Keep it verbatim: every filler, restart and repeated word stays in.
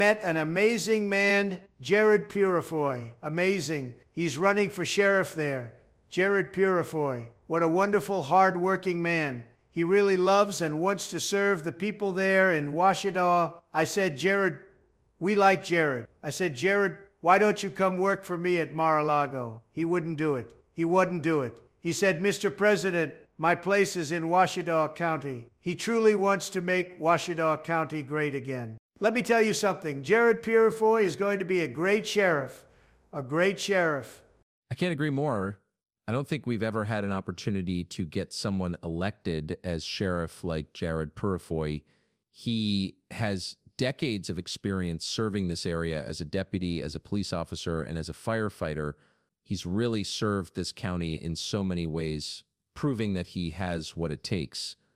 Met an amazing man, Jared Purifoy. Amazing. He's running for sheriff there. Jared Purifoy. What a wonderful, hard-working man. He really loves and wants to serve the people there in Washita. I said, Jared, we like Jared. I said, Jared, why don't you come work for me at Mar-a-Lago? He wouldn't do it. He wouldn't do it. He said, Mister President, my place is in Washita County. He truly wants to make Washita County great again. Let me tell you something. Jared Purifoy is going to be a great sheriff. A great sheriff. I can't agree more. I don't think we've ever had an opportunity to get someone elected as sheriff like Jared Purifoy. He has decades of experience serving this area as a deputy, as a police officer, and as a firefighter. He's really served this county in so many ways, proving that he has what it takes.